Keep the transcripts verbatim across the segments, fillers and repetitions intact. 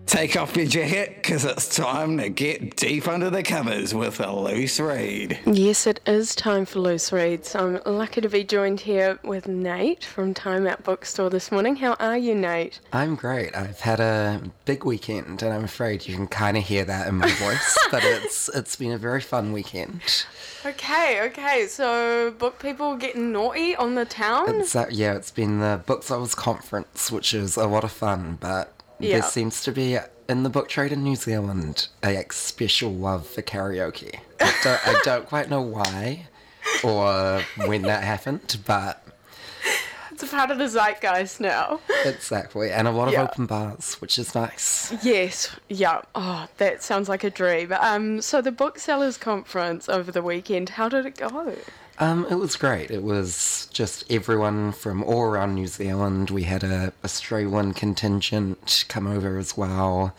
Take off your jacket, because it's time to get deep under the covers with a loose read. Yes, it is time for Loose Reads. I'm lucky to be joined here with Nate from Time Out Bookstore this morning. How are you, Nate? I'm great. I've had a big weekend, and I'm afraid you can kind of hear that in my voice, but it's it's been a very fun weekend. Okay, okay, so book people getting naughty on the town? It's, uh, yeah, it's been the Booksellers Conference, which is a lot of fun, but Yeah. there seems to be, in the book trade in New Zealand, a like, special love for karaoke. I don't, I don't quite know why or when that happened, but It's a part of the zeitgeist now. exactly. And a lot of Yeah. open bars, which is nice. Yes, yeah. Oh, that sounds like a dream. Um, so the Booksellers Conference over the weekend, how did it go? Um, it was great. It was just everyone from all around New Zealand. We had a Australian contingent come over as well.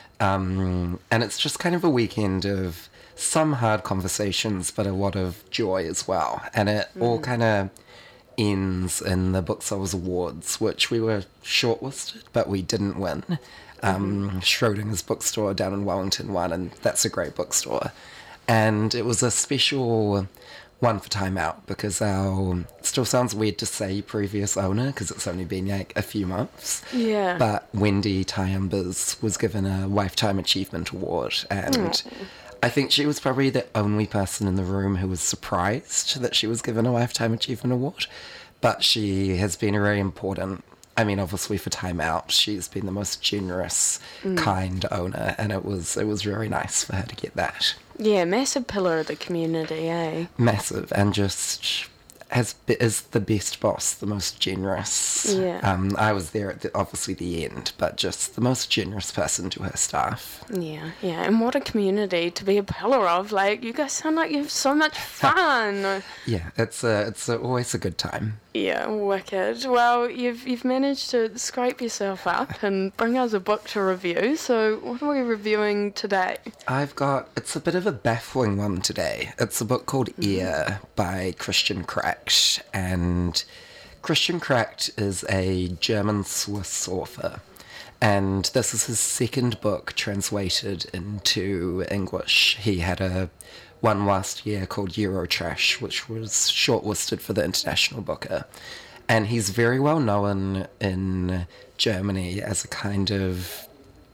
Um, and it's just kind of a weekend of some hard conversations, but a lot of joy as well. And it mm. all kind of ends in the Booksellers Awards, which we were shortlisted, but we didn't win. Um, mm-hmm. Schrodinger's bookstore down in Wellington won, and that's a great bookstore. And it was a special one for Time Out because our, it still sounds weird to say previous owner because it's only been like a few months. Yeah. But Wendy Tyumbers was given a Lifetime Achievement Award, and mm. I think she was probably the only person in the room who was surprised that she was given a Lifetime Achievement Award. But she has been a very important, I mean, obviously for Time Out, she's been the most generous, mm. kind owner, and it was it was very nice for her to get that. Yeah, massive pillar of the community, eh? Massive, and just has is the best boss, the most generous. Yeah. Um, I was there at the, obviously the end, but just the most generous person to her staff. Yeah, yeah, and what a community to be a pillar of. Like, you guys sound like you have so much fun. Yeah, it's a, it's a, always a good time. Yeah, wicked. Well, you've you've managed to scrape yourself up and bring us a book to review. So what are we reviewing today? I've got, it's a bit of a baffling one today. It's a book called mm. Air by Christian Kracht. And Christian Kracht is a German-Swiss author. And this is his second book translated into English. He had a one last year called Eurotrash, which was shortlisted for the International Booker. And he's very well known in Germany as a kind of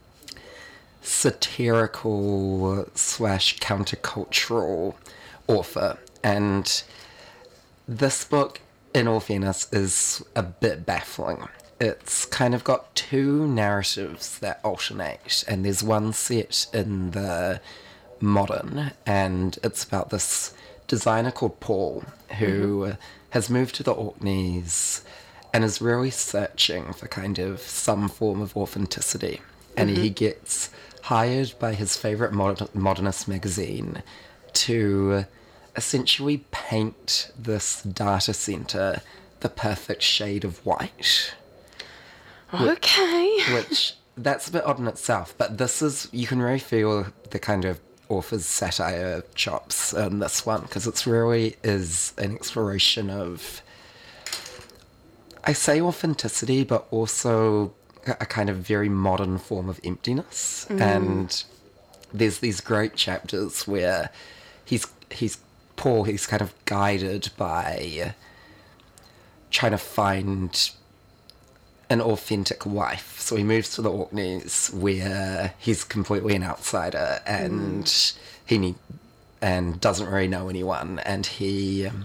satirical slash countercultural author. And this book, in all fairness, is a bit baffling. It's kind of got two narratives that alternate, and there's one set in the modern, and it's about this designer called Paul who mm-hmm. has moved to the Orkneys and is really searching for kind of some form of authenticity. And mm-hmm. he gets hired by his favourite mod- modernist magazine to essentially paint this data centre the perfect shade of white. Okay. Which, which, that's a bit odd in itself, but this is, you can really feel the kind of author's satire chops in this one, because it really is an exploration of, I say authenticity, but also a kind of very modern form of emptiness. Mm. And there's these great chapters where he's he's Paul, he's kind of guided by trying to find an authentic life. So he moves to the Orkneys where he's completely an outsider and mm. he need, and doesn't really know anyone, and he um,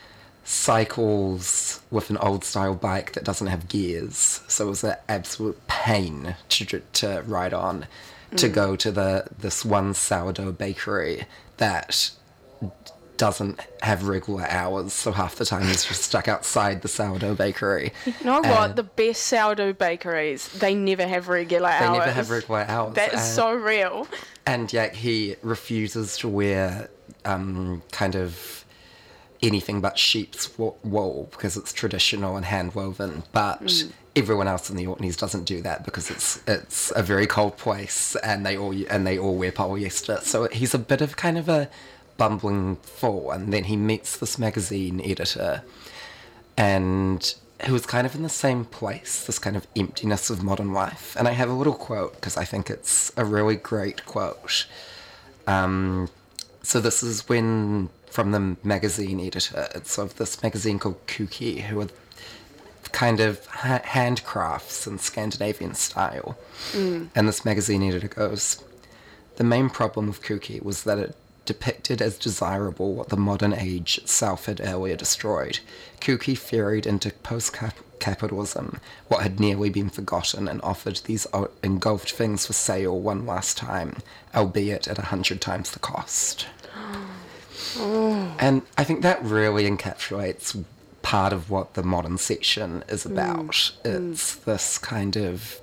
cycles with an old style bike that doesn't have gears, so it was an absolute pain to to ride on, mm. to go to the this one sourdough bakery that doesn't have regular hours, so half the time he's just stuck outside the sourdough bakery. You know what? The best sourdough bakeries, they never have regular they hours. They never have regular hours. That is and, so real. And yet he refuses to wear um, kind of anything but sheep's wool because it's traditional and hand-woven, but mm. everyone else in the Orkneys doesn't do that because it's it's a very cold place and they all and they all wear polyester. So he's a bit of kind of a bumbling fool, and then he meets this magazine editor, and who was kind of in the same place, this kind of emptiness of modern life. And I have a little quote because I think it's a really great quote. Um, so this is when, from the magazine editor, it's of this magazine called Kuki, who are kind of ha- handcrafts in Scandinavian style. Mm. And this magazine editor goes, the main problem of Kuki was that it depicted as desirable what the modern age itself had earlier destroyed. Kuki ferried into post-capitalism what had nearly been forgotten and offered these engulfed things for sale one last time, albeit at a hundred times the cost. Oh. And I think that really encapsulates part of what the modern section is about. Mm. It's mm. this kind of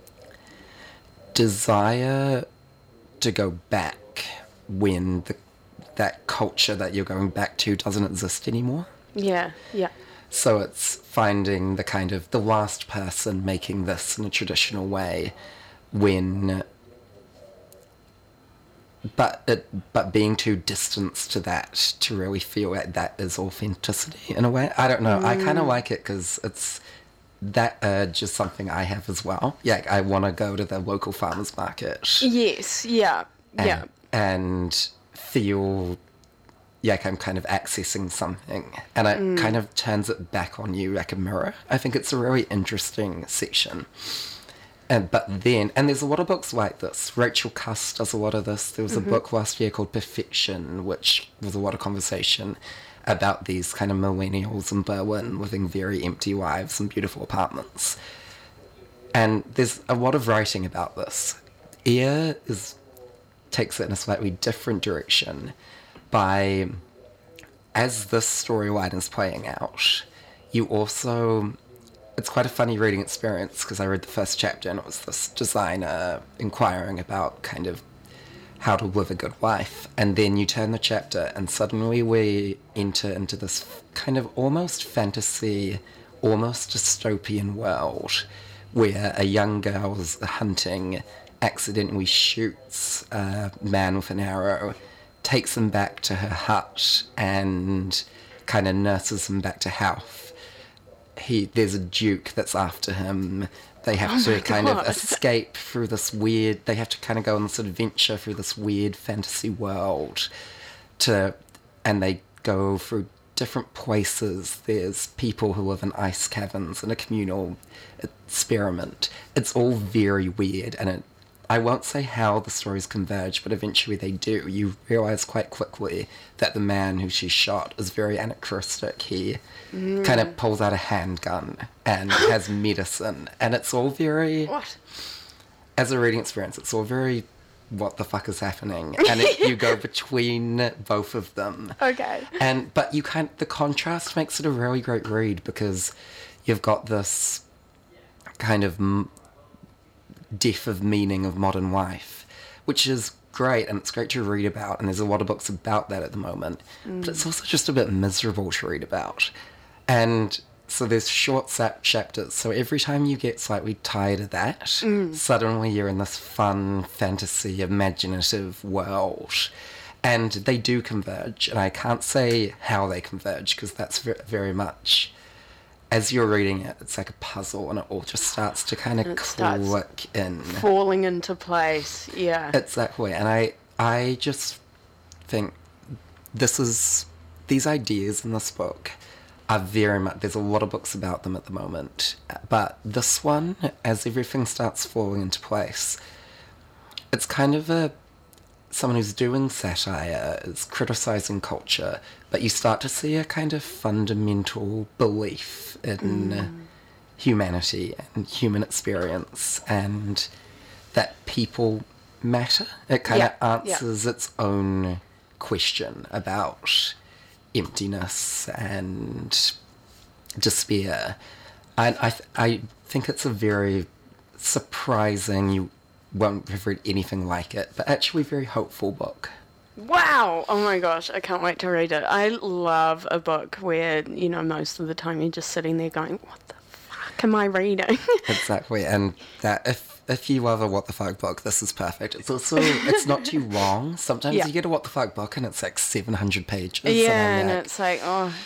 desire to go back when the, that culture that you're going back to doesn't exist anymore. Yeah, yeah. So it's finding the kind of the last person making this in a traditional way when... But it, but being too distanced to that to really feel like that is authenticity in a way. I don't know. Mm. I kind of like it because it's... That urge is something I have as well. Yeah, I want to go to the local farmer's market. Yes, yeah, and, yeah. And feel like I'm kind of accessing something. And it mm. kind of turns it back on you like a mirror. I think it's a really interesting section. And But then, and there's a lot of books like this. Rachel Cusk does a lot of this. There was mm-hmm. a book last year called Perfection, which was a lot of conversation about these kind of millennials in Berlin living very empty lives in beautiful apartments. And there's a lot of writing about this. Ear is takes it in a slightly different direction by, as this storyline is playing out, you also... It's quite a funny reading experience because I read the first chapter and it was this designer inquiring about kind of how to live a good life. And then you turn the chapter and suddenly we enter into this kind of almost fantasy, almost dystopian world where a young girl's hunting accidentally shoots a man with an arrow, takes him back to her hut and kind of nurses him back to health. He, there's a duke that's after him. They have oh to kind God. of escape through this weird... They have to kind of go on this adventure through this weird fantasy world. To, and they go through different places. There's people who live in ice caverns and a communal experiment. It's all very weird, and it, I won't say how the stories converge, but eventually they do. You realise quite quickly that the man who she shot is very anachronistic. He mm. kind of pulls out a handgun and has medicine, and it's all very... What? As a reading experience, it's all very... What the fuck is happening? And it, you go between both of them. Okay. And but you kind the contrast makes it a really great read because you've got this kind of m- death of meaning of modern life, which is great, and it's great to read about, and there's a lot of books about that at the moment. Mm. But it's also just a bit miserable to read about. And so there's short sap chapters, so every time you get slightly tired of that, mm. suddenly you're in this fun, fantasy, imaginative world. And they do converge, and I can't say how they converge, because that's very much... As you're reading it, it's like a puzzle, and it all just starts to kind of click in. Falling into place, yeah. Exactly, and I, I just think this is... These ideas in this book... are very much... There's a lot of books about them at the moment. But this one, as everything starts falling into place, it's kind of a... Someone who's doing satire is criticising culture, but you start to see a kind of fundamental belief in mm. humanity and human experience, and that people matter. It kind yeah. of answers yeah. its own question about... emptiness and despair. And I, th- I think it's a very surprising, you won't have read anything like it, but actually very hopeful book. Wow! Oh my gosh, I can't wait to read it. I love a book where, you know, most of the time you're just sitting there going, what the fuck am I reading? Exactly, and that if if you love a what the fuck book, this is perfect. It's also, it's not too long. Sometimes yeah. you get a what the fuck book and it's like seven hundred pages. Yeah, and, and like, it's like, oh,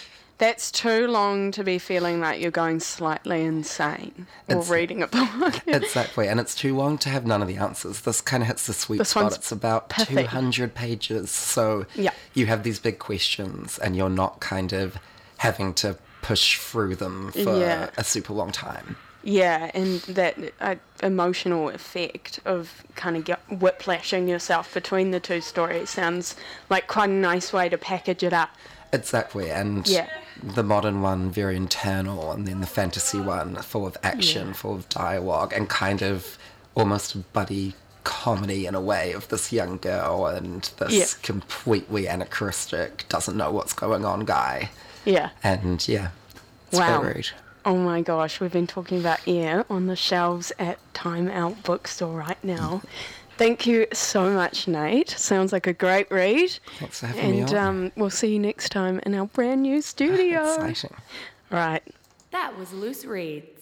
That's too long to be feeling like you're going slightly insane or It's- reading a book. Exactly, and it's too long to have none of the answers. This kind of hits the sweet This spot. one's It's about pithy. two hundred pages, so Yeah. you have these big questions, and you're not kind of having to push through them for Yeah. a super long time. Yeah, and that uh, emotional effect of kind of get whiplashing yourself between the two stories sounds like quite a nice way to package it up. Exactly, and Yeah. the modern one very internal, and then the fantasy one full of action, Yeah. full of dialogue, and kind of almost a buddy comedy in a way of this young girl and this Yeah. completely anachronistic, doesn't know what's going on guy. Yeah. And yeah, it's Wow. great read. Oh my gosh, we've been talking about Air on the shelves at Time Out Bookstore right now. Thank you so much, Nate. Sounds like a great read. Thanks for having me And on. um, we'll see you next time in our brand new studio. Exciting. Right. That was Loose Reads.